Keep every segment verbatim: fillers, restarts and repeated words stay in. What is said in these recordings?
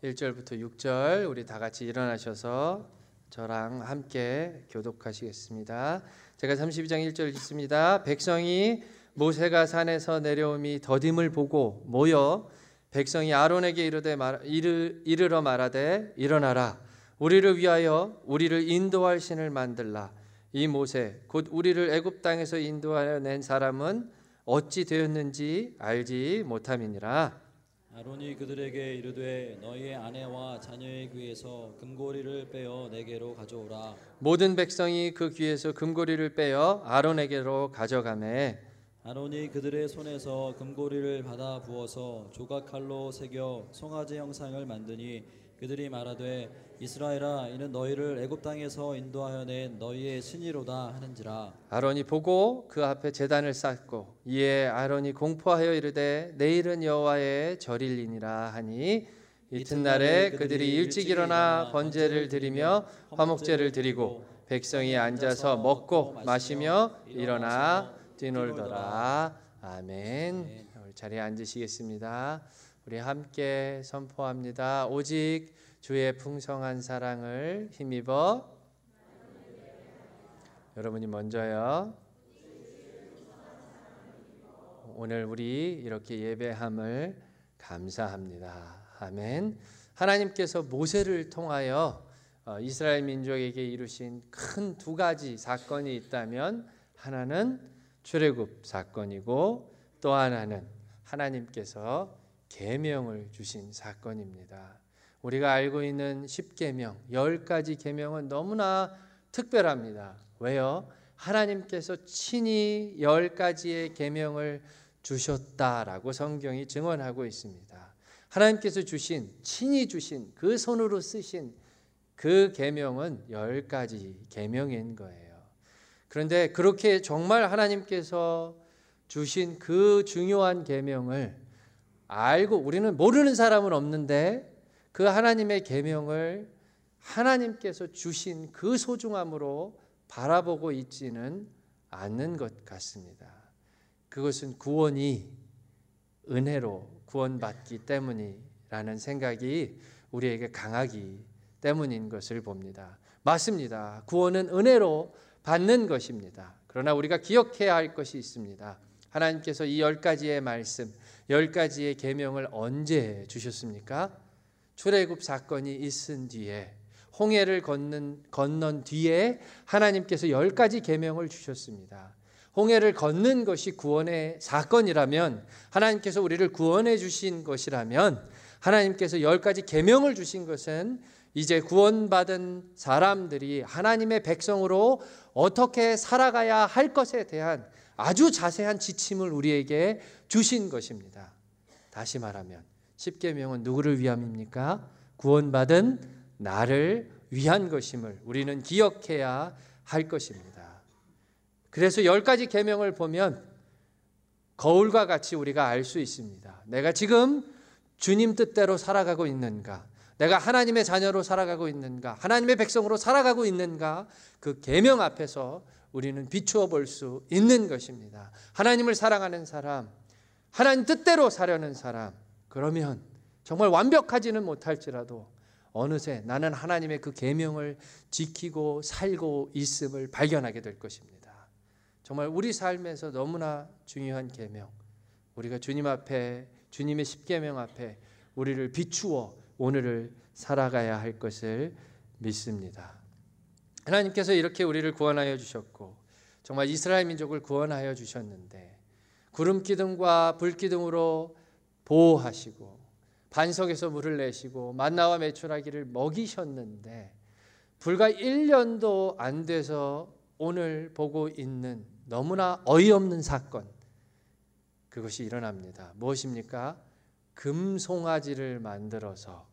일 절부터 육 절 우리 다 같이 일어나셔서 저랑 함께 교독하시겠습니다. 제가 삼십이 장 일 절 읽습니다. 백성이 모세가 산에서 내려옴이 더딤을 보고 모여 백성이 아론에게 이르되 말, 이르, 이르러 말하되 일어나라 우리를 위하여 우리를 인도할 신을 만들라. 이 모세 곧 우리를 애굽 땅에서 인도하여 낸 사람은 어찌 되었는지 알지 못함이니라. 아론이 그들에게 이르되 너희의 아내와 자녀의 귀에서 금고리를 빼어 내게로 가져오라. 모든 백성이 그 귀에서 금고리를 빼어 아론에게로 가져가매 아론이 그들의 손에서 금고리를 받아 부어서 조각칼로 새겨 송아지 형상을 만드니 그들이 말하되 이스라엘아 이는 너희를 애굽 땅에서 인도하여 낸 너희의 신이로다 하는지라. 아론이 보고 그 앞에 제단을 쌓고 이에 아론이 공포하여 이르되 내일은 여호와의 절일이니라 하니 이튿날에 그들이 일찍 일어나 번제를 드리며 화목제를 드리고 백성이 앉아서 먹고 마시며 일어나 뛰놀더라. 아멘. 우리 자리에 앉으시겠습니다. 우리 함께 선포합니다. 오직 주의 풍성한 사랑을 힘입어. 여러분이 먼저요. 오늘 우리 이렇게 예배함을 감사합니다. 아멘. 하나님께서 모세를 통하여 이스라엘 민족에게 이루신 큰 두 가지 사건이 있다면 하나는 출애굽 사건이고 또 하나는 하나님께서 계명을 주신 사건입니다. 우리가 알고 있는 십 계명, 열 가지 계명은 너무나 특별합니다. 왜요? 하나님께서 친히 열 가지의 계명을 주셨다라고 성경이 증언하고 있습니다. 하나님께서 주신, 친히 주신, 그 손으로 쓰신 그 계명은 열 가지 계명인 거예요. 그런데 그렇게 정말 하나님께서 주신 그 중요한 계명을 알고 우리는 모르는 사람은 없는데 그 하나님의 계명을 하나님께서 주신 그 소중함으로 바라보고 있지는 않는 것 같습니다. 그것은 구원이 은혜로 구원받기 때문이라는 생각이 우리에게 강하기 때문인 것을 봅니다. 맞습니다. 구원은 은혜로 받는 것입니다. 그러나 우리가 기억해야 할 것이 있습니다. 하나님께서 이 열 가지의 말씀, 열 가지의 계명을 언제 주셨습니까? 출애굽 사건이 있은 뒤에, 홍해를 건넌, 건넌 뒤에 하나님께서 열 가지 계명을 주셨습니다. 홍해를 걷는 것이 구원의 사건이라면, 하나님께서 우리를 구원해 주신 것이라면, 하나님께서 열 가지 계명을 주신 것은 이제 구원받은 사람들이 하나님의 백성으로 어떻게 살아가야 할 것에 대한 아주 자세한 지침을 우리에게 주신 것입니다. 다시 말하면 십 계명은 누구를 위함입니까? 구원받은 나를 위한 것임을 우리는 기억해야 할 것입니다. 그래서 열 가지 계명을 보면 거울과 같이 우리가 알 수 있습니다. 내가 지금 주님 뜻대로 살아가고 있는가? 내가 하나님의 자녀로 살아가고 있는가? 하나님의 백성으로 살아가고 있는가? 그 계명 앞에서 우리는 비추어 볼 수 있는 것입니다. 하나님을 사랑하는 사람, 하나님 뜻대로 사려는 사람, 그러면 정말 완벽하지는 못할지라도 어느새 나는 하나님의 그 계명을 지키고 살고 있음을 발견하게 될 것입니다. 정말 우리 삶에서 너무나 중요한 계명, 우리가 주님 앞에, 주님의 십계명 앞에 우리를 비추어 오늘을 살아가야 할 것을 믿습니다. 하나님께서 이렇게 우리를 구원하여 주셨고 정말 이스라엘 민족을 구원하여 주셨는데 구름 기둥과 불 기둥으로 보호하시고 반석에서 물을 내시고 만나와 메추라기를 먹이셨는데 불과 일 년도 안 돼서 오늘 보고 있는 너무나 어이없는 사건, 그것이 일어납니다. 무엇입니까? 금송아지를 만들어서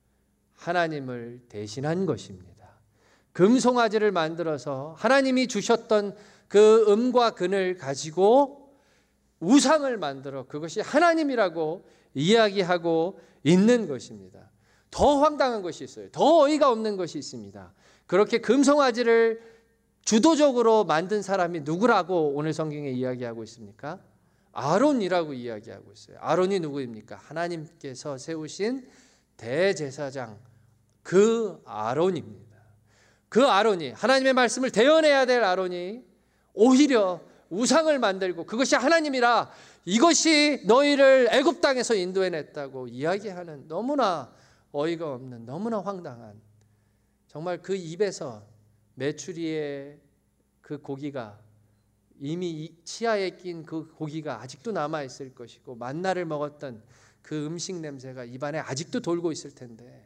하나님을 대신한 것입니다. 금송아지를 만들어서 하나님이 주셨던 그 음과 금을 가지고 우상을 만들어 그것이 하나님이라고 이야기하고 있는 것입니다. 더 황당한 것이 있어요. 더 어이가 없는 것이 있습니다. 그렇게 금송아지를 주도적으로 만든 사람이 누구라고 오늘 성경에 이야기하고 있습니까? 아론이라고 이야기하고 있어요. 아론이 누구입니까? 하나님께서 세우신 대제사장 그 아론입니다. 그 아론이, 하나님의 말씀을 대언해야 될 아론이 오히려 우상을 만들고 그것이 하나님이라, 이것이 너희를 애굽 땅에서 인도해냈다고 이야기하는, 너무나 어이가 없는, 너무나 황당한, 정말 그 입에서 메추리의 그 고기가, 이미 치아에 낀 그 고기가 아직도 남아있을 것이고 만나를 먹었던 그 음식 냄새가 입안에 아직도 돌고 있을 텐데,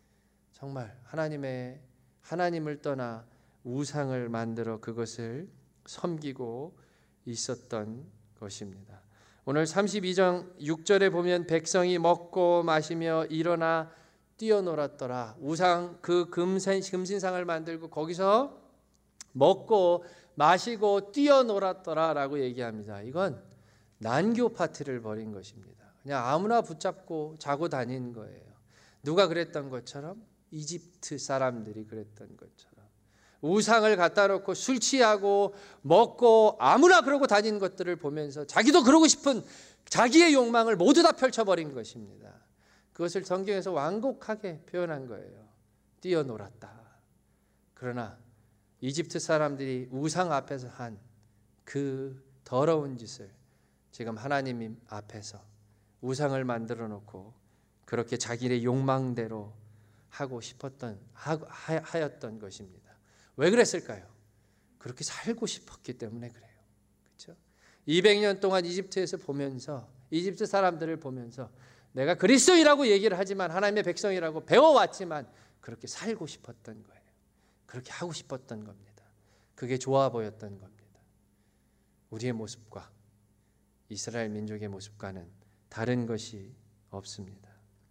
정말 하나님의 하나님을 떠나 우상을 만들어 그것을 섬기고 있었던 것입니다. 오늘 삼십이 장 육 절에 보면 백성이 먹고 마시며 일어나 뛰어놀았더라. 우상 그 금신, 금신상을 만들고 거기서 먹고 마시고 뛰어놀았더라 라고 얘기합니다. 이건 난교 파티를 벌인 것입니다. 그냥 아무나 붙잡고 자고 다닌 거예요. 누가 그랬던 것처럼? 이집트 사람들이 그랬던 것처럼 우상을 갖다 놓고 술 취하고 먹고 아무나 그러고 다닌 것들을 보면서 자기도 그러고 싶은 자기의 욕망을 모두 다 펼쳐버린 것입니다. 그것을 성경에서 완곡하게 표현한 거예요. 뛰어놀았다. 그러나 이집트 사람들이 우상 앞에서 한 그 더러운 짓을 지금 하나님 앞에서 우상을 만들어 놓고 그렇게 자기의 욕망대로 하고 싶었던 하, 하였던 것입니다. 왜 그랬을까요? 그렇게 살고 싶었기 때문에 그래요. 그렇죠? 이백 년 동안 이집트에서 보면서, 이집트 사람들을 보면서 내가 그리스도인이라고 얘기를 하지만, 하나님의 백성이라고 배워왔지만 그렇게 살고 싶었던 거예요. 그렇게 하고 싶었던 겁니다. 그게 좋아 보였던 겁니다. 우리의 모습과 이스라엘 민족의 모습과는 다른 것이 없습니다.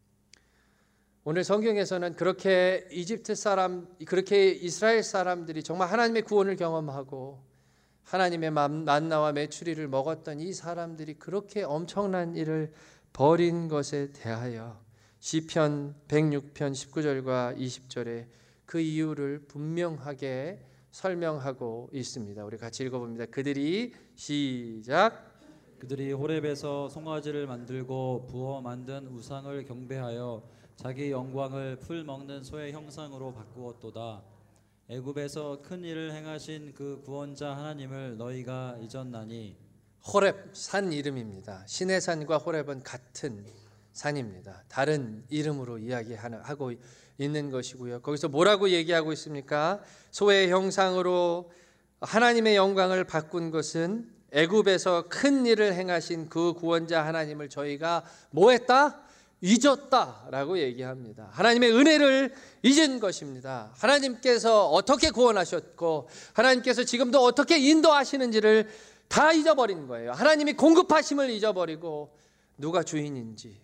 오늘 성경에서는 그렇게 이집트 사람, 그렇게 이스라엘 사람들이 정말 하나님의 구원을 경험하고 하나님의 만나와 메추리를 먹었던 이 사람들이 그렇게 엄청난 일을 벌인 것에 대하여 시편 백육 편 십구 절과 이십 절에 그 이유를 분명하게 설명하고 있습니다. 우리 같이 읽어봅니다. 그들이 시작. 그들이 호렙에서 송아지를 만들고 부어 만든 우상을 경배하여 자기 영광을 풀 먹는 소의 형상으로 바꾸었도다. 애굽에서 큰 일을 행하신 그 구원자 하나님을 너희가 잊었나니. 호렙 산 이름입니다. 신의 산과 호렙은 같은 산입니다. 다른 이름으로 이야기하고 있는 것이고요. 거기서 뭐라고 얘기하고 있습니까? 소의 형상으로 하나님의 영광을 바꾼 것은 애굽에서 큰 일을 행하신 그 구원자 하나님을 저희가 뭐 했다? 잊었다라고 얘기합니다. 하나님의 은혜를 잊은 것입니다. 하나님께서 어떻게 구원하셨고 하나님께서 지금도 어떻게 인도하시는지를 다 잊어버린 거예요. 하나님이 공급하심을 잊어버리고 누가 주인인지,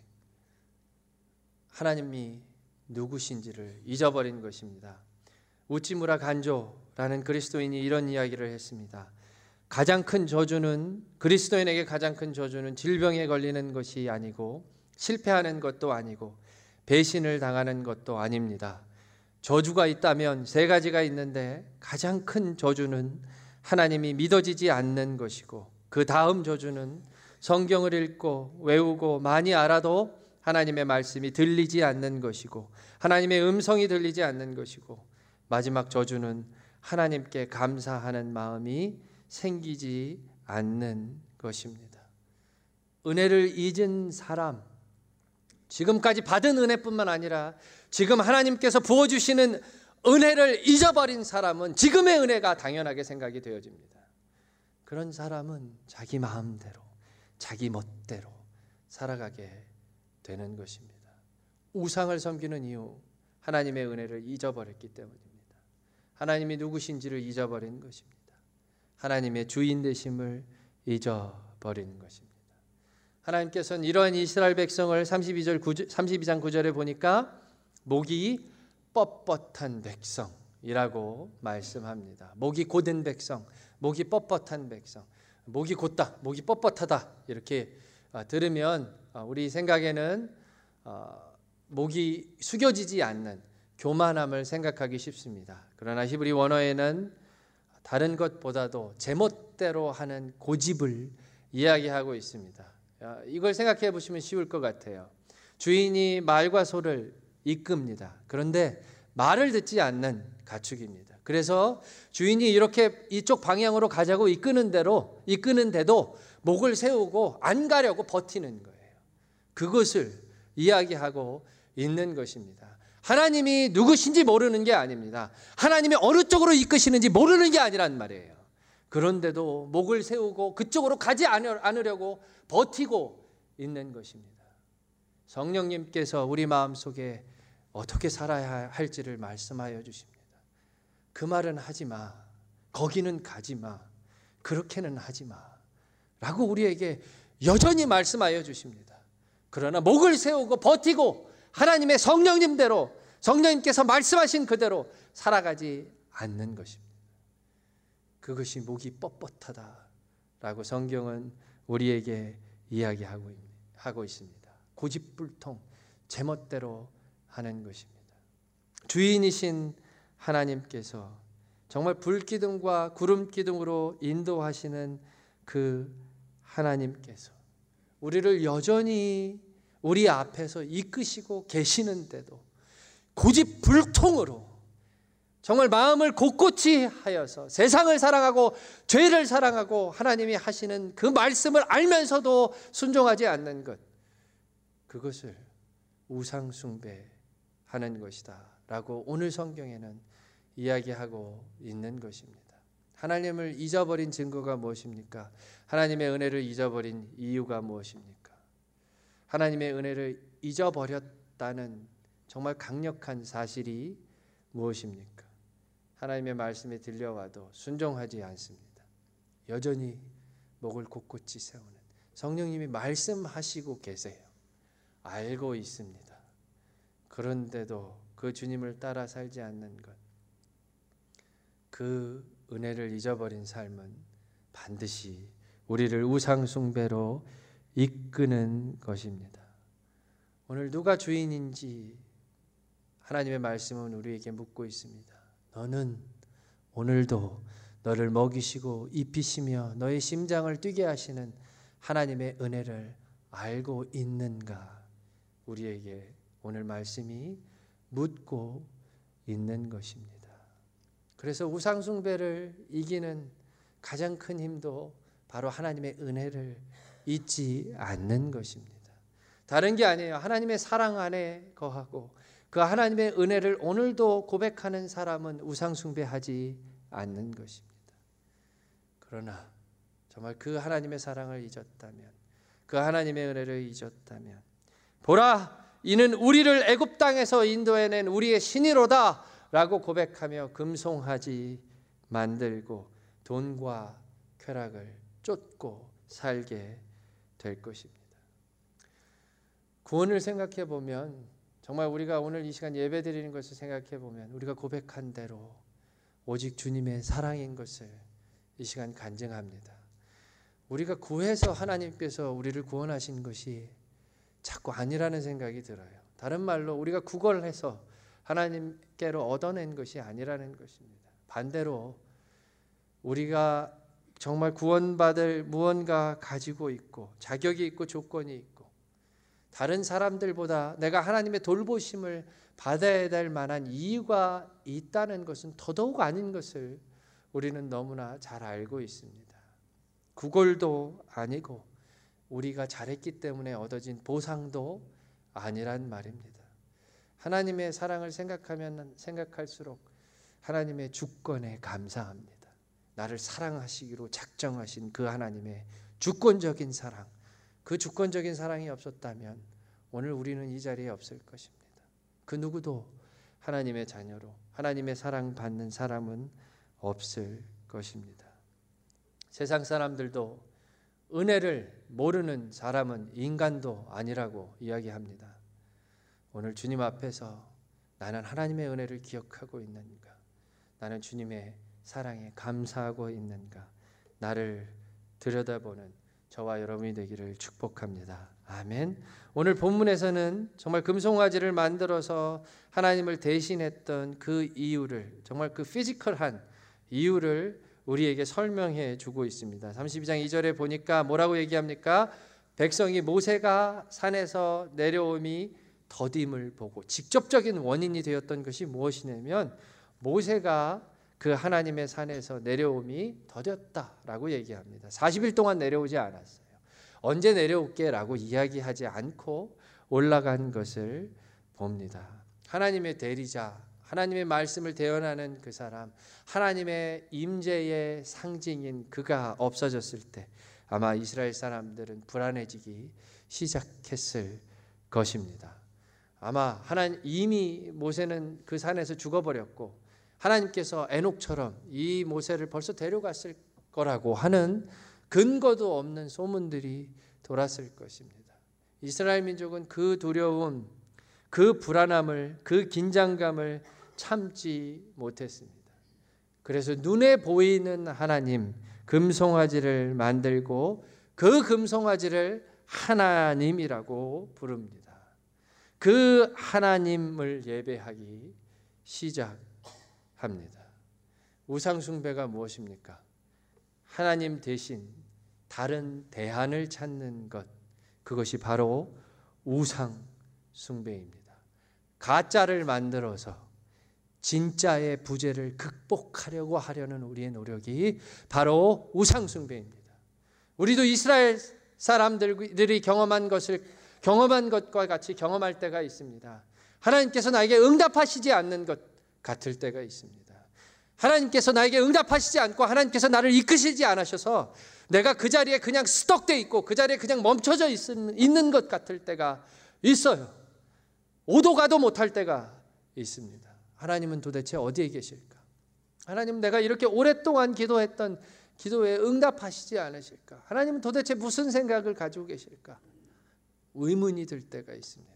하나님이 누구신지를 잊어버린 것입니다. 우찌무라 간조라는 그리스도인이 이런 이야기를 했습니다. 가장 큰 저주는, 그리스도인에게 가장 큰 저주는 질병에 걸리는 것이 아니고 실패하는 것도 아니고 배신을 당하는 것도 아닙니다. 저주가 있다면 세 가지가 있는데 가장 큰 저주는 하나님이 믿어지지 않는 것이고, 그 다음 저주는 성경을 읽고 외우고 많이 알아도 하나님의 말씀이 들리지 않는 것이고, 하나님의 음성이 들리지 않는 것이고, 마지막 저주는 하나님께 감사하는 마음이 생기지 않는 것입니다. 은혜를 잊은 사람, 지금까지 받은 은혜뿐만 아니라 지금 하나님께서 부어주시는 은혜를 잊어버린 사람은 지금의 은혜가 당연하게 생각이 되어집니다. 그런 사람은 자기 마음대로, 자기 멋대로 살아가게 되는 것입니다. 우상을 섬기는 이유, 하나님의 은혜를 잊어버렸기 때문입니다. 하나님이 누구신지를 잊어버린 것입니다. 하나님의 주인 되심을 잊어버린 것입니다. 하나님께서는 이러한 이스라엘 백성을 삼십이 절 삼십이 장 구 절에 보니까 목이 뻣뻣한 백성이라고 말씀합니다. 목이 곧은 백성, 목이 뻣뻣한 백성, 목이 곧다, 목이 뻣뻣하다 이렇게 들으면 우리 생각에는 목이 숙여지지 않는 교만함을 생각하기 쉽습니다. 그러나 히브리 원어에는 다른 것보다도 제멋대로 하는 고집을 이야기하고 있습니다. 이걸 생각해 보시면 쉬울 것 같아요. 주인이 말과 소를 이끕니다. 그런데 말을 듣지 않는 가축입니다. 그래서 주인이 이렇게 이쪽 방향으로 가자고 이끄는 대로 이끄는데도 목을 세우고 안 가려고 버티는 거예요. 그것을 이야기하고 있는 것입니다. 하나님이 누구신지 모르는 게 아닙니다. 하나님이 어느 쪽으로 이끄시는지 모르는 게 아니란 말이에요. 그런데도 목을 세우고 그쪽으로 가지 않으려고 버티고 있는 것입니다. 성령님께서 우리 마음속에 어떻게 살아야 할지를 말씀하여 주십니다. 그 말은 하지 마. 거기는 가지 마. 그렇게는 하지 마. 라고 우리에게 여전히 말씀하여 주십니다. 그러나 목을 세우고 버티고 하나님의 성령님대로, 성령님께서 말씀하신 그대로 살아가지 않는 것입니다. 그것이 목이 뻣뻣하다라고 성경은 우리에게 이야기하고 하고 있습니다. 고집불통, 제멋대로 하는 것입니다. 주인이신 하나님께서 정말 불기둥과 구름기둥으로 인도하시는 그 하나님께서 우리를 여전히 우리 앞에서 이끄시고 계시는데도 고집불통으로 정말 마음을 곳곳이 하여서 세상을 사랑하고 죄를 사랑하고 하나님이 하시는 그 말씀을 알면서도 순종하지 않는 것, 그것을 우상숭배하는 것이다 라고 오늘 성경에는 이야기하고 있는 것입니다. 하나님을 잊어버린 증거가 무엇입니까? 하나님의 은혜를 잊어버린 이유가 무엇입니까? 하나님의 은혜를 잊어버렸다는 정말 강력한 사실이 무엇입니까? 하나님의 말씀에 들려와도 순종하지 않습니다. 여전히 목을 곳곳이 세우는, 성령님이 말씀하시고 계세요. 알고 있습니다. 그런데도 그 주님을 따라 살지 않는 것, 그 은혜를 잊어버린 삶은 반드시 우리를 우상숭배로 이끄는 것입니다. 오늘 누가 주인인지 하나님의 말씀은 우리에게 묻고 있습니다. 너는 오늘도 너를 먹이시고 입히시며 너의 심장을 뛰게 하시는 하나님의 은혜를 알고 있는가? 우리에게 오늘 말씀이 묻고 있는 것입니다. 그래서 우상숭배를 이기는 가장 큰 힘도 바로 하나님의 은혜를 잊지 않는 것입니다. 다른 게 아니에요. 하나님의 사랑 안에 거하고 그 하나님의 은혜를 오늘도 고백하는 사람은 우상숭배하지 않는 것입니다. 그러나 정말 그 하나님의 사랑을 잊었다면, 그 하나님의 은혜를 잊었다면, 보라, 이는 우리를 애굽 땅에서 인도해낸 우리의 신이로다 라고 고백하며 금송아지 만들고 돈과 쾌락을 쫓고 살게 될 것입니다. 구원을 생각해 보면, 정말 우리가 오늘 이 시간 예배 드리는 것을 생각해 보면 우리가 고백한 대로 오직 주님의 사랑인 것을 이 시간 간증합니다. 우리가 구해서 하나님께서 우리를 구원하신 것이 자꾸 아니라는 생각이 들어요. 다른 말로 우리가 구걸해서 하나님께로 얻어낸 것이 아니라는 것입니다. 반대로 우리가 정말 구원받을 무언가 가지고 있고 자격이 있고 조건이 있고 다른 사람들보다 내가 하나님의 돌보심을 받아야 될 만한 이유가 있다는 것은 더더욱 아닌 것을 우리는 너무나 잘 알고 있습니다. 구걸도 아니고 우리가 잘했기 때문에 얻어진 보상도 아니란 말입니다. 하나님의 사랑을 생각하면 생각할수록 하나님의 주권에 감사합니다. 나를 사랑하시기로 작정하신 그 하나님의 주권적인 사랑, 그 주권적인 사랑이 없었다면 오늘 우리는 이 자리에 없을 것입니다. 그 누구도 하나님의 자녀로 하나님의 사랑받는 사람은 없을 것입니다. 세상 사람들도 은혜를 모르는 사람은 인간도 아니라고 이야기합니다. 오늘 주님 앞에서 나는 하나님의 은혜를 기억하고 있는가? 나는 주님의 사랑에 감사하고 있는가? 나를 들여다보는 저와 여러분이 되기를 축복합니다. 아멘. 오늘 본문에서는 정말 금송아지를 만들어서 하나님을 대신했던 그 이유를, 정말 그 피지컬한 이유를 우리에게 설명해 주고 있습니다. 삼십이 장 이 절에 보니까 뭐라고 얘기합니까? 백성이 모세가 산에서 내려옴이 더딤을 보고 직접적인 원인이 되었던 것이 무엇이냐면 모세가 그 하나님의 산에서 내려옴이 더뎠다라고 얘기합니다. 사십 일 동안 내려오지 않았어요. 언제 내려올게라고 이야기하지 않고 올라간 것을 봅니다. 하나님의 대리자, 하나님의 말씀을 대언하는 그 사람, 하나님의 임재의 상징인 그가 없어졌을 때 아마 이스라엘 사람들은 불안해지기 시작했을 것입니다. 아마 하나님 이미 모세는 그 산에서 죽어버렸고 하나님께서 에녹처럼 이 모세를 벌써 데려갔을 거라고 하는 근거도 없는 소문들이 돌았을 것입니다. 이스라엘 민족은 그 두려움, 그 불안함을, 그 긴장감을 참지 못했습니다. 그래서 눈에 보이는 하나님, 금송아지를 만들고 그 금송아지를 하나님이라고 부릅니다. 그 하나님을 예배하기 시작합니다. 우상숭배가 무엇입니까? 하나님 대신 다른 대안을 찾는 것, 그것이 바로 우상숭배입니다. 가짜를 만들어서 진짜의 부재를 극복하려고 하려는 우리의 노력이 바로 우상숭배입니다. 우리도 이스라엘 사람들이 경험한 것을 경험한 것과 같이 경험할 때가 있습니다. 하나님께서 나에게 응답하시지 않는 것 같을 때가 있습니다. 하나님께서 나에게 응답하시지 않고 하나님께서 나를 이끄시지 않으셔서 내가 그 자리에 그냥 스톡돼 있고 그 자리에 그냥 멈춰져 있는 것 같을 때가 있어요. 오도 가도 못할 때가 있습니다. 하나님은 도대체 어디에 계실까? 하나님, 내가 이렇게 오랫동안 기도했던 기도에 응답하시지 않으실까? 하나님은 도대체 무슨 생각을 가지고 계실까? 의문이 들 때가 있습니다.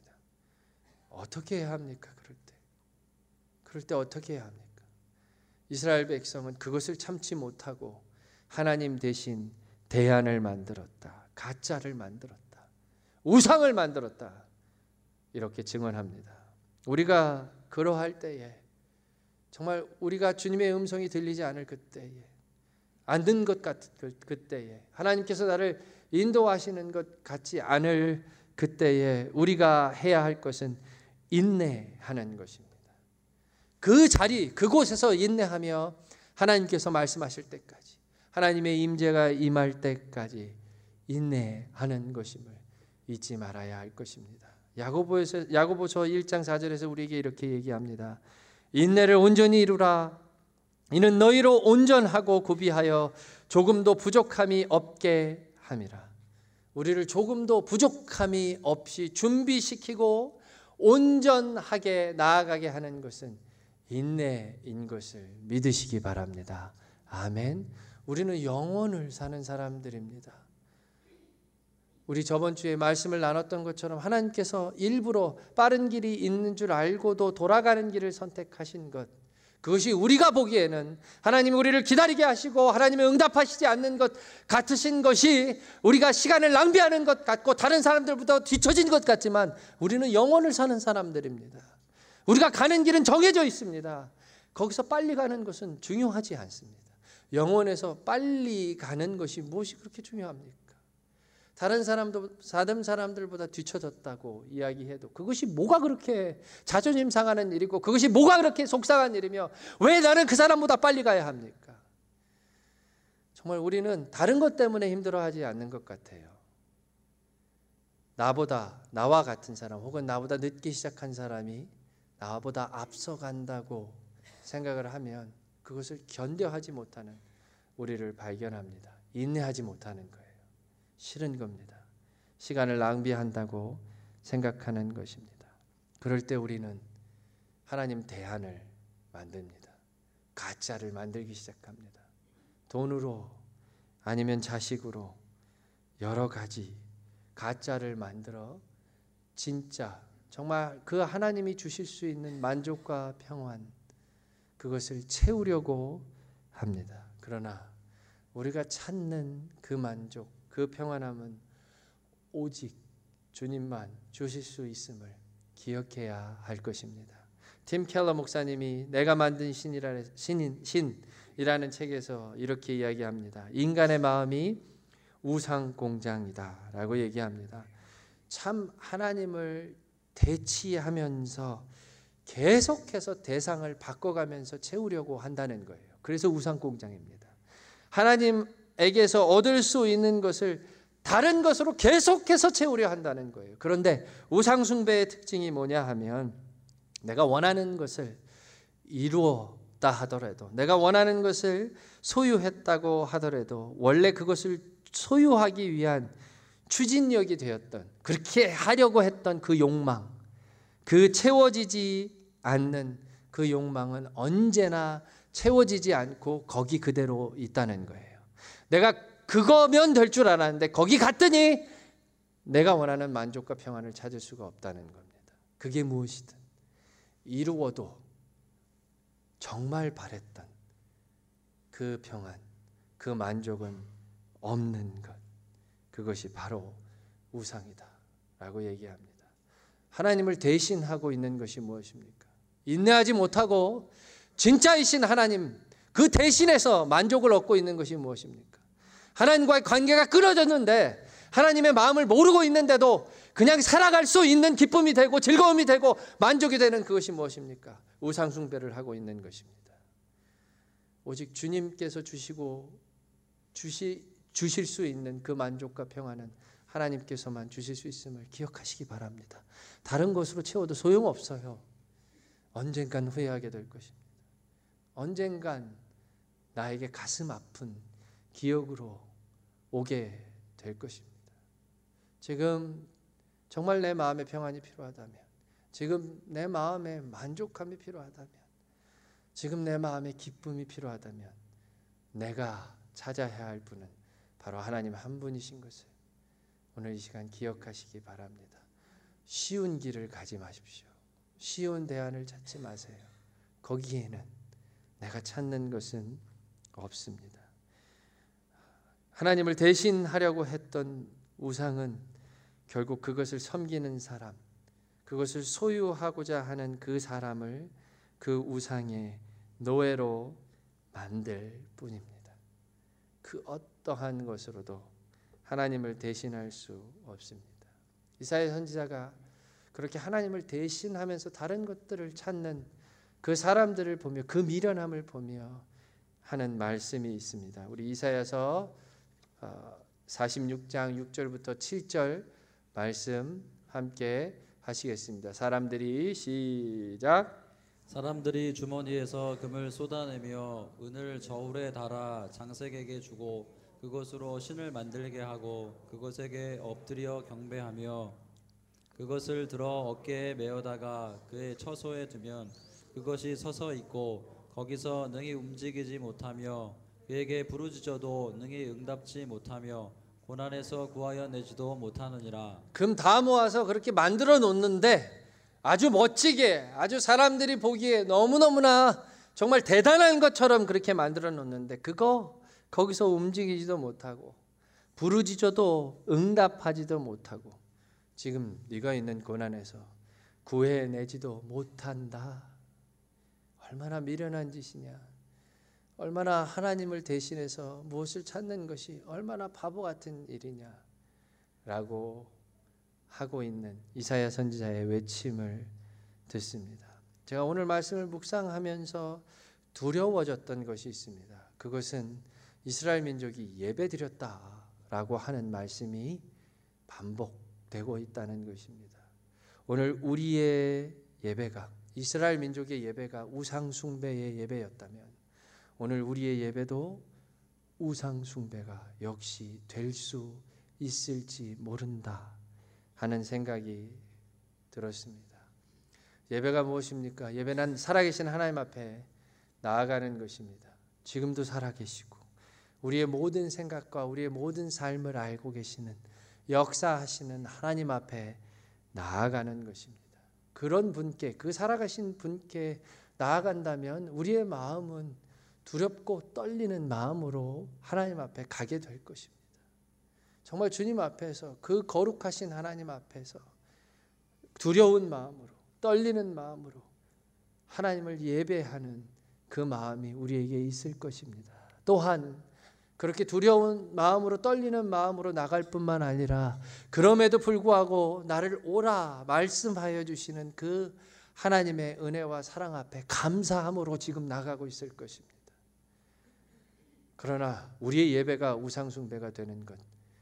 어떻게 해야 합니까? 그럴 때 그럴 때 어떻게 해야 합니까? 이스라엘 백성은 그것을 참지 못하고 하나님 대신 대안을 만들었다. 가짜를 만들었다. 우상을 만들었다. 이렇게 증언합니다. 우리가 그러할 때에, 정말 우리가 주님의 음성이 들리지 않을 그때에, 안 듣는 것 같은 그때에, 하나님께서 나를 인도하시는 것 같지 않을 그때에 우리가 해야 할 것은 인내하는 것입니다. 그 자리, 그곳에서 인내하며 하나님께서 말씀하실 때까지, 하나님의 임재가 임할 때까지 인내하는 것임을 잊지 말아야 할 것입니다. 야고보에서, 야고보서 일 장 사 절에서 우리에게 이렇게 얘기합니다. 인내를 온전히 이루라. 이는 너희로 온전하고 구비하여 조금도 부족함이 없게 함이라. 우리를 조금도 부족함이 없이 준비시키고 온전하게 나아가게 하는 것은 인내인 것을 믿으시기 바랍니다. 아멘. 우리는 영혼을 사는 사람들입니다. 우리 저번 주에 말씀을 나눴던 것처럼 하나님께서 일부러 빠른 길이 있는 줄 알고도 돌아가는 길을 선택하신 것, 그것이 우리가 보기에는 하나님이 우리를 기다리게 하시고 하나님이 응답하시지 않는 것 같으신 것이 우리가 시간을 낭비하는 것 같고 다른 사람들보다 뒤처진 것 같지만 우리는 영혼을 사는 사람들입니다. 우리가 가는 길은 정해져 있습니다. 거기서 빨리 가는 것은 중요하지 않습니다. 영혼에서 빨리 가는 것이 무엇이 그렇게 중요합니까? 다른 사람도, 다른 사람들보다 뒤처졌다고 이야기해도 그것이 뭐가 그렇게 자존심 상하는 일이고 그것이 뭐가 그렇게 속상한 일이며 왜 나는 그 사람보다 빨리 가야 합니까? 정말 우리는 다른 것 때문에 힘들어하지 않는 것 같아요. 나보다, 나와 같은 사람 혹은 나보다 늦게 시작한 사람이 나보다 앞서간다고 생각을 하면 그것을 견뎌하지 못하는 우리를 발견합니다. 인내하지 못하는 거예요. 싫은 겁니다. 시간을 낭비한다고 생각하는 것입니다. 그럴 때 우리는 하나님 대안을 만듭니다. 가짜를 만들기 시작합니다. 돈으로 아니면 자식으로 여러 가지 가짜를 만들어 진짜 정말 그 하나님이 주실 수 있는 만족과 평안, 그것을 채우려고 합니다. 그러나 우리가 찾는 그 만족, 그 평안함은 오직 주님만 주실 수 있음을 기억해야 할 것입니다. 팀 켈러 목사님이 내가 만든 신이라, 신인, 신이라는 책에서 이렇게 이야기합니다. 인간의 마음이 우상 공장이다 라고 얘기합니다. 참 하나님을 대치하면서 계속해서 대상을 바꿔가면서 채우려고 한다는 거예요. 그래서 우상공장입니다. 하나님에게서 얻을 수 있는 것을 다른 것으로 계속해서 채우려 한다는 거예요. 그런데 우상숭배의 특징이 뭐냐 하면 내가 원하는 것을 이루었다 하더라도, 내가 원하는 것을 소유했다고 하더라도 원래 그것을 소유하기 위한 추진력이 되었던, 그렇게 하려고 했던 그 욕망, 그 채워지지 않는 그 욕망은 언제나 채워지지 않고 거기 그대로 있다는 거예요. 내가 그거면 될 줄 알았는데 거기 갔더니 내가 원하는 만족과 평안을 찾을 수가 없다는 겁니다. 그게 무엇이든 이루어도 정말 바랬던 그 평안, 그 만족은 없는 것, 그것이 바로 우상이다 라고 얘기합니다. 하나님을 대신하고 있는 것이 무엇입니까? 인내하지 못하고 진짜이신 하나님, 그 대신에서 만족을 얻고 있는 것이 무엇입니까? 하나님과의 관계가 끊어졌는데, 하나님의 마음을 모르고 있는데도 그냥 살아갈 수 있는 기쁨이 되고 즐거움이 되고 만족이 되는 그것이 무엇입니까? 우상 숭배를 하고 있는 것입니다. 오직 주님께서 주시고 주시, 주실 수 있는 그 만족과 평안은 하나님께서만 주실 수 있음을 기억하시기 바랍니다. 다른 것으로 채워도 소용없어요. 언젠간 후회하게 될 것입니다. 언젠간 나에게 가슴 아픈 기억으로 오게 될 것입니다. 지금 정말 내 마음에 평안이 필요하다면, 지금 내 마음에 만족함이 필요하다면, 지금 내 마음에 기쁨이 필요하다면 내가 찾아야 할 분은 바로 하나님 한 분이신 것을 오늘 이 시간 기억하시기 바랍니다. 쉬운 길을 가지 마십시오. 쉬운 대안을 찾지 마세요. 거기에는 내가 찾는 것은 없습니다. 하나님을 대신하려고 했던 우상은 결국 그것을 섬기는 사람, 그것을 소유하고자 하는 그 사람을 그 우상의 노예로 만들 뿐입니다. 그 어떠한 것으로도 하나님을 대신할 수 없습니다. 이사야 선지자가 그렇게 하나님을 대신하면서 다른 것들을 찾는 그 사람들을 보며, 그 미련함을 보며 하는 말씀이 있습니다. 우리 이사야서 사십육 장 육 절부터 칠 절 말씀 함께 하시겠습니다. 사람들이 시작. 사람들이 주머니에서 금을 쏟아내며 은을 저울에 달아 장색에게 주고 그것으로 신을 만들게 하고 그것에게 엎드려 경배하며 그것을 들어 어깨에 메어다가 그의 처소에 두면 그것이 서서 있고 거기서 능히 움직이지 못하며 그에게 부르짖어도 능히 응답지 못하며 고난에서 구하여 내지도 못하느니라. 금 다 모아서 그렇게 만들어 놓는데 아주 멋지게, 아주 사람들이 보기에 너무너무나 정말 대단한 것처럼 그렇게 만들어 놓는데 그거 거기서 움직이지도 못하고 부르짖어도 응답하지도 못하고 지금 네가 있는 고난에서 구해내지도 못한다. 얼마나 미련한 짓이냐. 얼마나 하나님을 대신해서 무엇을 찾는 것이 얼마나 바보 같은 일이냐 라고 하고 있는 이사야 선지자의 외침을 듣습니다. 제가 오늘 말씀을 묵상하면서 두려워졌던 것이 있습니다. 그것은 이스라엘 민족이 예배드렸다라고 하는 말씀이 반복되고 있다는 것입니다. 오늘 우리의 예배가, 이스라엘 민족의 예배가 우상 숭배의 예배였다면 오늘 우리의 예배도 우상 숭배가 역시 될 수 있을지 모른다 하는 생각이 들었습니다. 예배가 무엇입니까? 예배는 살아계신 하나님 앞에 나아가는 것입니다. 지금도 살아계시고 우리의 모든 생각과 우리의 모든 삶을 알고 계시는, 역사하시는 하나님 앞에 나아가는 것입니다. 그런 분께, 그 살아가신 분께 나아간다면 우리의 마음은 두렵고 떨리는 마음으로 하나님 앞에 가게 될 것입니다. 정말 주님 앞에서, 그 거룩하신 하나님 앞에서 두려운 마음으로, 떨리는 마음으로 하나님을 예배하는 그 마음이 우리에게 있을 것입니다. 또한 그렇게 두려운 마음으로 떨리는 마음으로 나갈 뿐만 아니라 그럼에도 불구하고 나를 오라 말씀하여 주시는 그 하나님의 은혜와 사랑 앞에 감사함으로 지금 나가고 있을 것입니다. 그러나 우리의 예배가 우상숭배가 되는 것,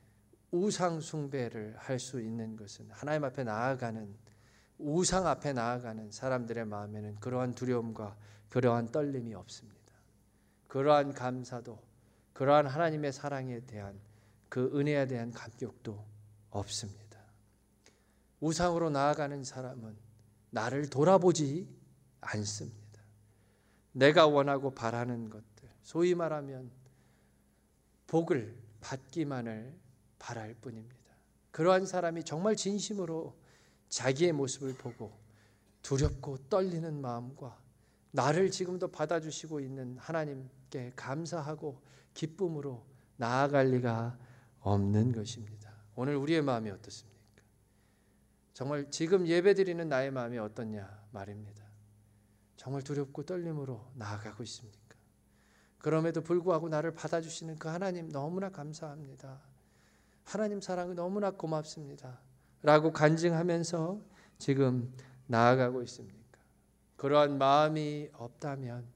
우상숭배를 할 수 있는 것은 하나님 앞에 나아가는, 우상 앞에 나아가는 사람들의 마음에는 그러한 두려움과 그러한 떨림이 없습니다. 그러한 감사도, 그러한 하나님의 사랑에 대한 그 은혜에 대한 감격도 없습니다. 우상으로 나아가는 사람은 나를 돌아보지 않습니다. 내가 원하고 바라는 것들, 소위 말하면 복을 받기만을 바랄 뿐입니다. 그러한 사람이 정말 진심으로 자기의 모습을 보고 두렵고 떨리는 마음과 나를 지금도 받아주시고 있는 하나님께 감사하고 기쁨으로 나아갈 리가 없는 것입니다. 오늘 우리의 마음이 어떻습니까? 정말 지금 예배드리는 나의 마음이 어떻냐 말입니다. 정말 두렵고 떨림으로 나아가고 있습니까? 그럼에도 불구하고 나를 받아주시는 그 하나님 너무나 감사합니다. 하나님 사랑이 너무나 고맙습니다. 라고 간증하면서 지금 나아가고 있습니까? 그러한 마음이 없다면,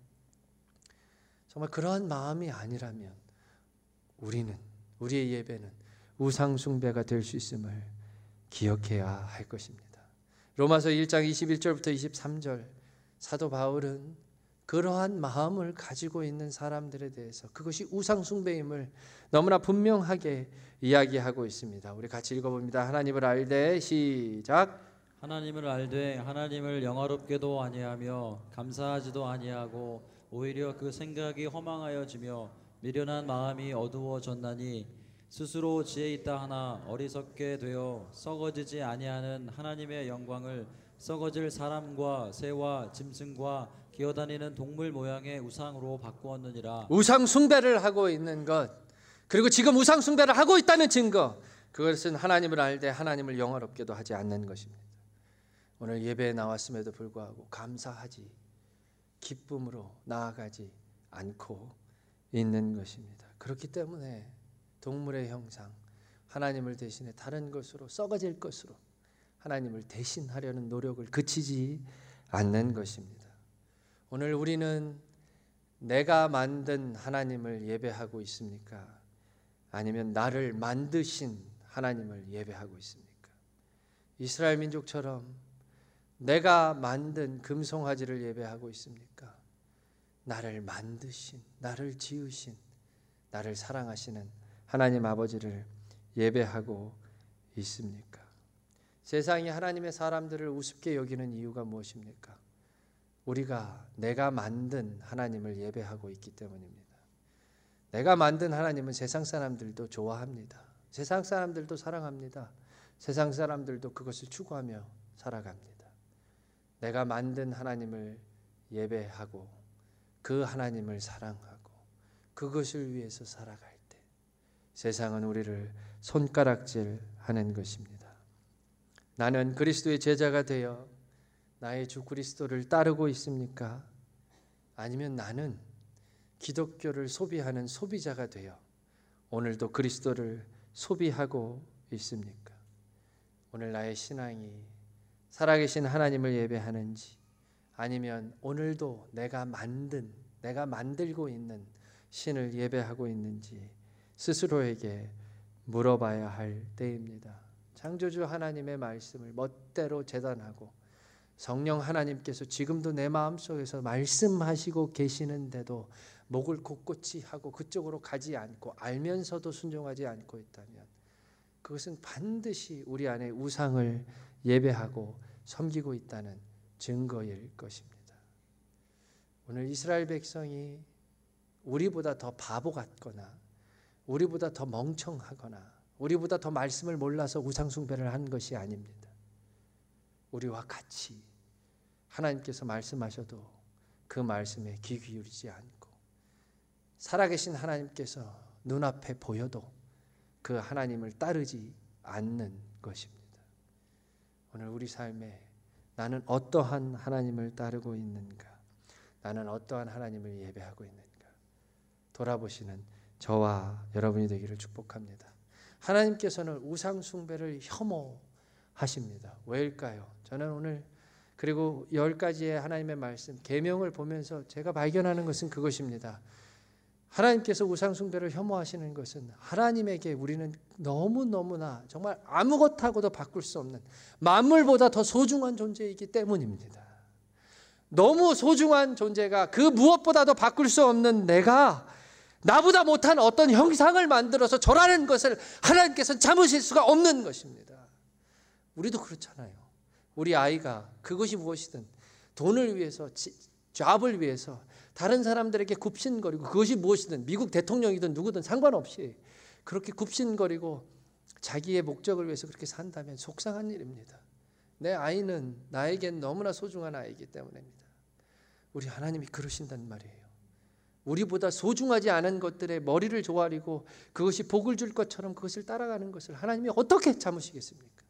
정말 그러한 마음이 아니라면 우리는, 우리의 예배는 우상숭배가 될 수 있음을 기억해야 할 것입니다. 로마서 일 장 이십일 절부터 이십삼 절, 사도 바울은 그러한 마음을 가지고 있는 사람들에 대해서 그것이 우상숭배임을 너무나 분명하게 이야기하고 있습니다. 우리 같이 읽어봅니다. 하나님을 알되, 시작. 하나님을 알되 하나님을 영화롭게도 아니하며 감사하지도 아니하고 오히려 그 생각이 허망하여지며 미련한 마음이 어두워졌나니 스스로 지혜 있다 하나 어리석게 되어 썩어지지 아니하는 하나님의 영광을 썩어질 사람과 새와 짐승과 기어다니는 동물 모양의 우상으로 바꾸었느니라. 우상 숭배를 하고 있는 것, 그리고 지금 우상 숭배를 하고 있다는 증거, 그것은 하나님을 알되 하나님을 영화롭게도 하지 않는 것입니다. 오늘 예배에 나왔음에도 불구하고 감사하지, 기쁨으로 나아가지 않고 있는 것입니다. 그렇기 때문에 동물의 형상, 하나님을 대신해 다른 것으로, 썩어질 것으로 하나님을 대신하려는 노력을 그치지 않는 것입니다. 오늘 우리는 내가 만든 하나님을 예배하고 있습니까? 아니면 나를 만드신 하나님을 예배하고 있습니까? 이스라엘 민족처럼 내가 만든 금송아지를 예배하고 있습니까? 나를 만드신, 나를 지으신, 나를 사랑하시는 하나님 아버지를 예배하고 있습니까? 세상이 하나님의 사람들을 우습게 여기는 이유가 무엇입니까? 우리가 내가 만든 하나님을 예배하고 있기 때문입니다. 내가 만든 하나님은 세상 사람들도 좋아합니다. 세상 사람들도 사랑합니다. 세상 사람들도 그것을 추구하며 살아갑니다. 내가 만든 하나님을 예배하고 그 하나님을 사랑하고 그것을 위해서 살아갈 때 세상은 우리를 손가락질하는 것입니다. 나는 그리스도의 제자가 되어 나의 주 그리스도를 따르고 있습니까? 아니면 나는 기독교를 소비하는 소비자가 되어 오늘도 그리스도를 소비하고 있습니까? 오늘 나의 신앙이 살아계신 하나님을 예배하는지, 아니면 오늘도 내가 만든, 내가 만들고 있는 신을 예배하고 있는지 스스로에게 물어봐야 할 때입니다. 창조주 하나님의 말씀을 멋대로 재단하고 성령 하나님께서 지금도 내 마음속에서 말씀하시고 계시는데도 목을 곧곧이 하고 그쪽으로 가지 않고 알면서도 순종하지 않고 있다면 그것은 반드시 우리 안에 우상을 예배하고 섬기고 있다는 증거일 것입니다. 오늘 이스라엘 백성이 우리보다 더 바보 같거나 우리보다 더 멍청하거나 우리보다 더 말씀을 몰라서 우상숭배를 한 것이 아닙니다. 우리와 같이 하나님께서 말씀하셔도 그 말씀에 귀 기울이지 않고 살아계신 하나님께서 눈앞에 보여도 그 하나님을 따르지 않는 것입니다. 오늘 우리 삶에 나는 어떠한 하나님을 따르고 있는가? 나는 어떠한 하나님을 예배하고 있는가? 돌아보시는 저와 여러분이 되기를 축복합니다. 하나님께서는 우상 숭배를 혐오하십니다. 왜일까요? 저는 오늘 그리고 열 가지의 하나님의 말씀, 계명을 보면서 제가 발견하는 것은 그것입니다. 하나님께서 우상 숭배를 혐오하시는 것은 하나님에게 우리는 너무너무나 정말 아무것하고도 바꿀 수 없는 만물보다 더 소중한 존재이기 때문입니다. 너무 소중한 존재가 그 무엇보다도 바꿀 수 없는 내가 나보다 못한 어떤 형상을 만들어서 저라는 것을 하나님께서는 참으실 수가 없는 것입니다. 우리도 그렇잖아요. 우리 아이가 그것이 무엇이든 돈을 위해서, 잡을 위해서 다른 사람들에게 굽신거리고, 그것이 무엇이든 미국 대통령이든 누구든 상관없이 그렇게 굽신거리고 자기의 목적을 위해서 그렇게 산다면 속상한 일입니다. 내 아이는 나에겐 너무나 소중한 아이이기 때문입니다. 우리 하나님이 그러신단 말이에요. 우리보다 소중하지 않은 것들에 머리를 조아리고 그것이 복을 줄 것처럼 그것을 따라가는 것을 하나님이 어떻게 참으시겠습니까?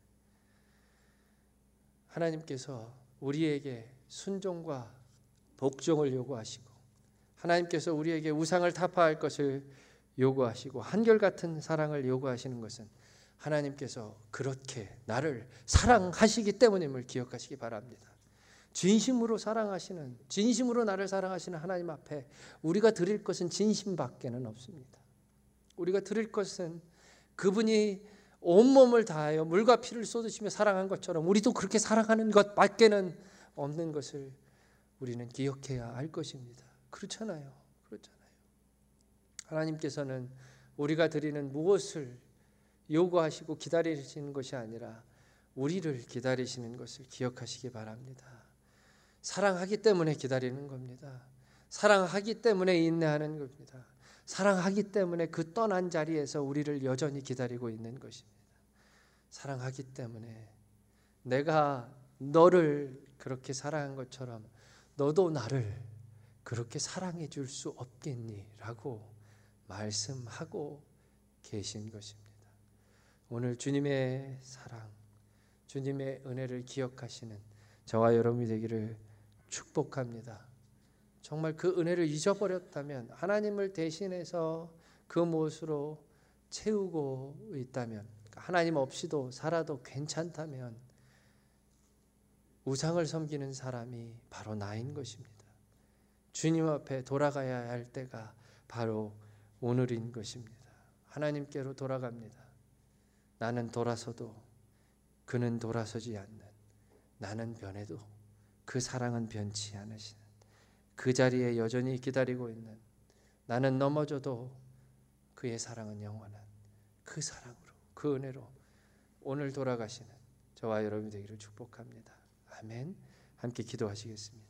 하나님께서 우리에게 순종과 복종을 요구하시고, 하나님께서 우리에게 우상을 타파할 것을 요구하시고 한결같은 사랑을 요구하시는 것은 하나님께서 그렇게 나를 사랑하시기 때문임을 기억하시기 바랍니다. 진심으로 사랑하시는, 진심으로 나를 사랑하시는 하나님 앞에 우리가 드릴 것은 진심밖에는 없습니다. 우리가 드릴 것은 그분이 온몸을 다하여 물과 피를 쏟으시며 사랑한 것처럼 우리도 그렇게 사랑하는 것밖에는 없는 것을 우리는 기억해야 할 것입니다. 그렇잖아요. 그렇잖아요. 하나님께서는 우리가 드리는 무엇을 요구하시고 기다리시는 것이 아니라 우리를 기다리시는 것을 기억하시기 바랍니다. 사랑하기 때문에 기다리는 겁니다. 사랑하기 때문에 인내하는 겁니다. 사랑하기 때문에 그 떠난 자리에서 우리를 여전히 기다리고 있는 것입니다. 사랑하기 때문에 내가 너를 그렇게 사랑한 것처럼 너도 나를 그렇게 사랑해 줄 수 없겠니? 라고 말씀하고 계신 것입니다. 오늘 주님의 사랑, 주님의 은혜를 기억하시는 저와 여러분이 되기를 축복합니다. 정말 그 은혜를 잊어버렸다면, 하나님을 대신해서 그 무엇으로 채우고 있다면, 하나님 없이도 살아도 괜찮다면 우상을 섬기는 사람이 바로 나인 것입니다. 주님 앞에 돌아가야 할 때가 바로 오늘인 것입니다. 하나님께로 돌아갑니다. 나는 돌아서도 그는 돌아서지 않는, 나는 변해도 그 사랑은 변치 않으시는, 그 자리에 여전히 기다리고 있는, 나는 넘어져도 그의 사랑은 영원한 그 사랑으로, 그 은혜로 오늘 돌아가시는 저와 여러분이 되기를 축복합니다. 아멘. 함께 기도하시겠습니다.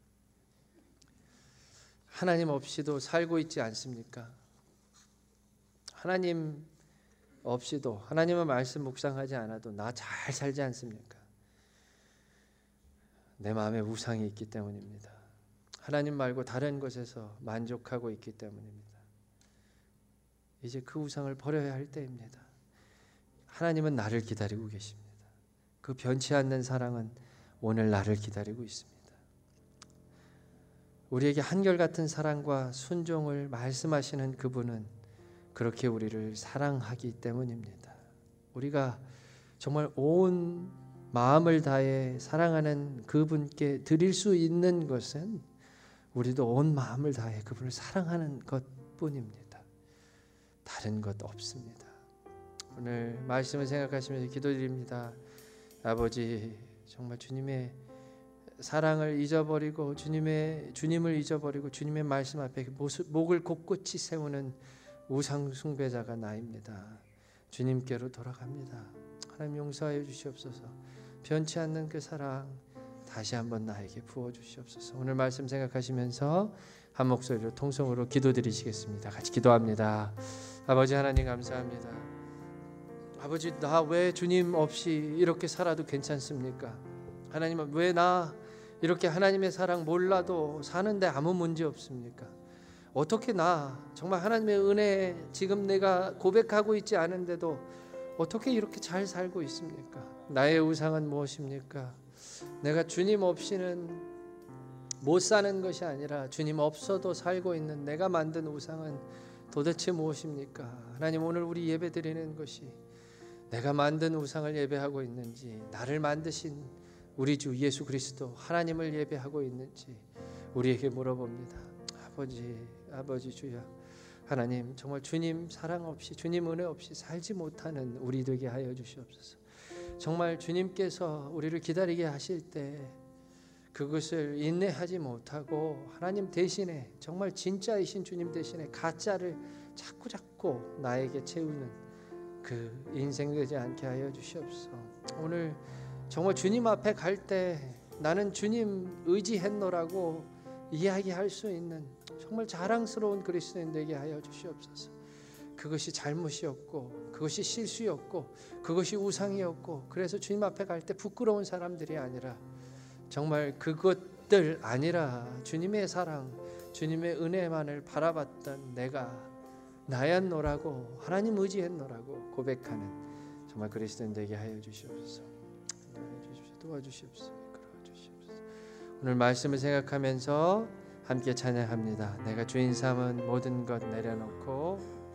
하나님 없이도 살고 있지 않습니까? 하나님 없이도, 하나님의 말씀 묵상하지 않아도 나 잘 살지 않습니까? 내 마음에 우상이 있기 때문입니다. 하나님 말고 다른 것에서 만족하고 있기 때문입니다. 이제 그 우상을 버려야 할 때입니다. 하나님은 나를 기다리고 계십니다. 그 변치 않는 사랑은 오늘 나를 기다리고 있습니다. 우리에게 한결같은 사랑과 순종을 말씀하시는 그분은 그렇게 우리를 사랑하기 때문입니다. 우리가 정말 온 마음을 다해 사랑하는 그분께 드릴 수 있는 것은 우리도 온 마음을 다해 그분을 사랑하는 것뿐입니다. 다른 것 없습니다. 오늘 말씀을 생각하시면서 기도드립니다. 아버지, 정말 주님의 사랑을 잊어버리고 주님의 주님을 잊어버리고 주님의 말씀 앞에 목을 곧곧이 세우는 우상 숭배자가 나입니다. 주님께로 돌아갑니다. 하나님 용서하여 주시옵소서. 변치 않는 그 사랑 다시 한번 나에게 부어 주시옵소서. 오늘 말씀 생각하시면서 한 목소리로 통성으로 기도드리시겠습니다. 같이 기도합니다. 아버지 하나님 감사합니다. 아버지, 나 왜 주님 없이 이렇게 살아도 괜찮습니까? 하나님은 왜 나 이렇게 하나님의 사랑 몰라도 사는데 아무 문제 없습니까? 어떻게 나 정말 하나님의 은혜 지금 내가 고백하고 있지 않은데도 어떻게 이렇게 잘 살고 있습니까? 나의 우상은 무엇입니까? 내가 주님 없이는 못 사는 것이 아니라 주님 없어도 살고 있는 내가 만든 우상은 도대체 무엇입니까? 하나님, 오늘 우리 예배 드리는 것이 내가 만든 우상을 예배하고 있는지, 나를 만드신 우리 주 예수 그리스도 하나님을 예배하고 있는지 우리에게 물어봅니다. 아버지, 아버지 주여, 하나님, 정말 주님 사랑 없이, 주님 은혜 없이 살지 못하는 우리 되게 하여 주시옵소서. 정말 주님께서 우리를 기다리게 하실 때 그것을 인내하지 못하고 하나님 대신에, 정말 진짜이신 주님 대신에 가짜를 자꾸 자꾸 나에게 채우는 그 인생 되지 않게 하여 주시옵소서. 오늘 정말 주님 앞에 갈 때 나는 주님 의지했노라고 이야기할 수 있는 정말 자랑스러운 그리스도인 되게 하여 주시옵소서. 그것이 잘못이었고, 그것이 실수였고, 그것이 우상이었고, 그래서 주님 앞에 갈 때 부끄러운 사람들이 아니라 정말 그것들 아니라 주님의 사랑, 주님의 은혜만을 바라봤던 내가 나였노라고, 하나님 의지했노라고 고백하는 정말 그리스도인 되게 하여 주시옵소서. 도와주시옵소서. 도와주시옵소서. 오늘 말씀을 생각하면서 함께 찬양합니다. 내가 주인 삼은 모든 것 내려놓고